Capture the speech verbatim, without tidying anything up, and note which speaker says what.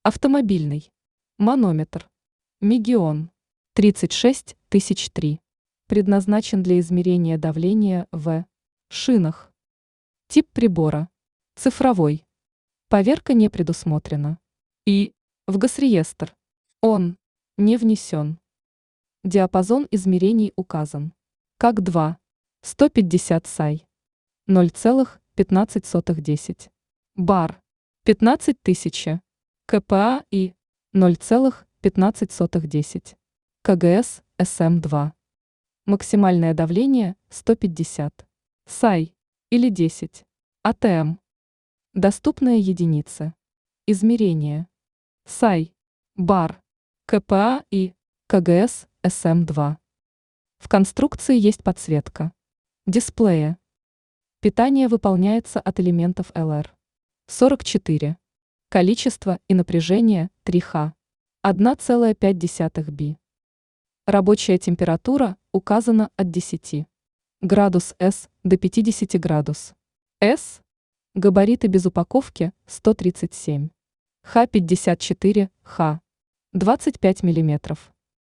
Speaker 1: Автомобильный. Манометр. Мегион. тридцать шесть тысяч три. Предназначен для измерения давления в шинах. Тип прибора. Цифровой. Поверка не предусмотрена. И в Госреестр. Он не внесен. Диапазон измерений указан. Как два. сто пятьдесят сай. ноль целых пятнадцать сотых десять. Бар. пятнадцать тысяч. КПА и ноль целых пятнадцать сотых десять. КГС эс эм два. Максимальное давление сто пятьдесят. сай или десять. АТМ. Доступные единицы. Измерения. сай, бар, КПА и КГС эс эм два. В конструкции есть подсветка дисплея. Питание выполняется от элементов эл эр сорок четыре. Количество и напряжение три ха. одна целая пять десятых би. Рабочая температура указана от десяти градус С до пятидесяти градус С. Габариты без упаковки сто тридцать семь. ха пятьдесят четыре ха. двадцать пять миллиметров.